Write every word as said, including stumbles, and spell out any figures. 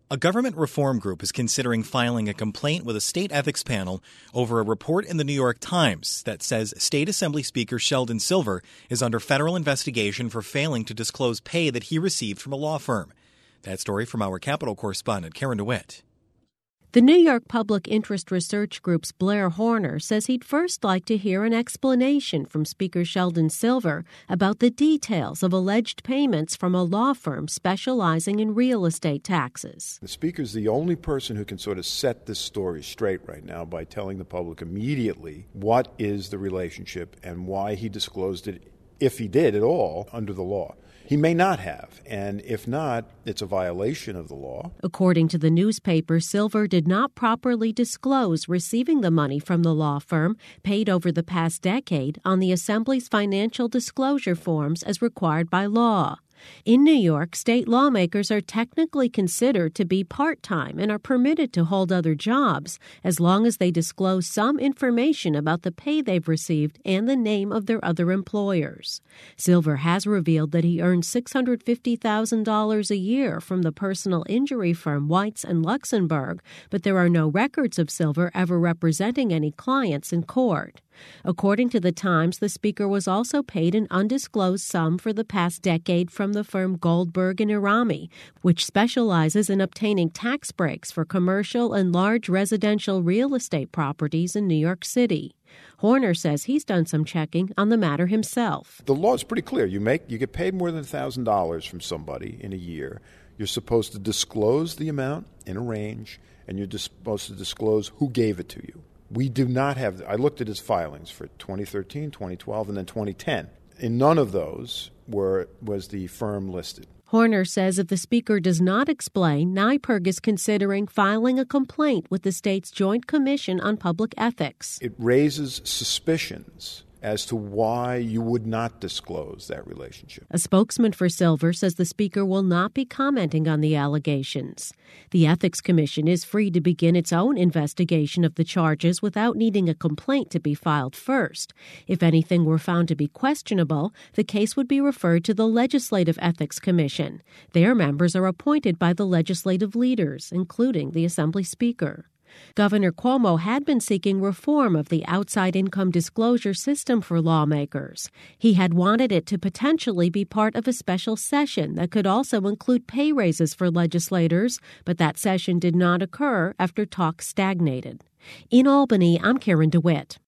A government reform group is considering filing a complaint with a state ethics panel over a report in the New York Times that says State Assembly Speaker Sheldon Silver is under federal investigation for failing to disclose pay that he received from a law firm. That story from our Capitol correspondent, Karen DeWitt. The New York Public Interest Research Group's Blair Horner says he'd first like to hear an explanation from Speaker Sheldon Silver about the details of alleged payments from a law firm specializing in real estate taxes. The Speaker's the only person who can sort of set this story straight right now by telling the public immediately what is the relationship and why he disclosed it, if he did at all, under the law. He may not have, and if not, it's a violation of the law. According to the newspaper, Silver did not properly disclose receiving the money from the law firm paid over the past decade on the Assembly's financial disclosure forms as required by law. In New York, state lawmakers are technically considered to be part-time and are permitted to hold other jobs as long as they disclose some information about the pay they've received and the name of their other employers. Silver has revealed that he earned six hundred fifty thousand dollars a year from the personal injury firm Weitz and Luxenberg, but there are no records of Silver ever representing any clients in court. According to the Times, the Speaker was also paid an undisclosed sum for the past decade from the firm Goldberg and Irami, which specializes in obtaining tax breaks for commercial and large residential real estate properties in New York City. Horner says he's done some checking on the matter himself. The law is pretty clear. You make you get paid more than one thousand dollars from somebody in a year. You're supposed to disclose the amount in a range, and you're supposed to disclose who gave it to you. We do not have, I looked at his filings for twenty thirteen, twenty twelve, and then twenty ten. In none of those were was the firm listed. Horner says if the Speaker does not explain, NYPIRG is considering filing a complaint with the state's Joint Commission on Public Ethics. It raises suspicions as to why you would not disclose that relationship. A spokesman for Silver says the Speaker will not be commenting on the allegations. The Ethics Commission is free to begin its own investigation of the charges without needing a complaint to be filed first. If anything were found to be questionable, the case would be referred to the Legislative Ethics Commission. Their members are appointed by the legislative leaders, including the Assembly Speaker. Governor Cuomo had been seeking reform of the outside income disclosure system for lawmakers. He had wanted it to potentially be part of a special session that could also include pay raises for legislators, but that session did not occur after talks stagnated. In Albany, I'm Karen DeWitt.